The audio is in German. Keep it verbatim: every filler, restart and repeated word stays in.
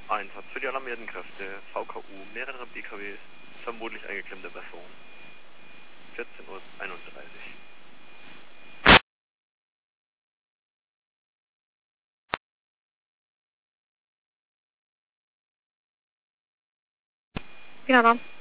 Einsatz für die alarmierten Kräfte, V K U, mehrere B K Ws, vermutlich eingeklemmte Person. vierzehn Uhr einunddreißig. Ja, dann.